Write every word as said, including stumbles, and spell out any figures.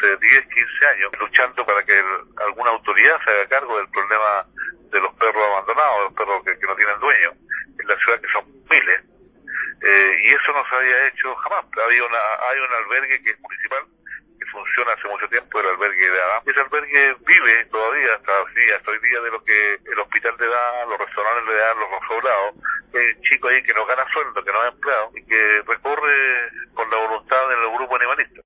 hace diez, quince años, luchando para que el, alguna autoridad se haga cargo del problema de los perros abandonados, los perros que, que no tienen dueño, en la ciudad, que son miles. Eh, y eso no se había hecho jamás. Había una, hay un albergue que es municipal, que funciona hace mucho tiempo, el albergue de Adán. Ese albergue vive todavía hasta, sí, hasta hoy día de lo que el hospital le da, los restaurantes le dan, los restaurados. Hay un chico ahí que no gana sueldo, que no es empleado, y que recorre con la voluntad del grupo animalista.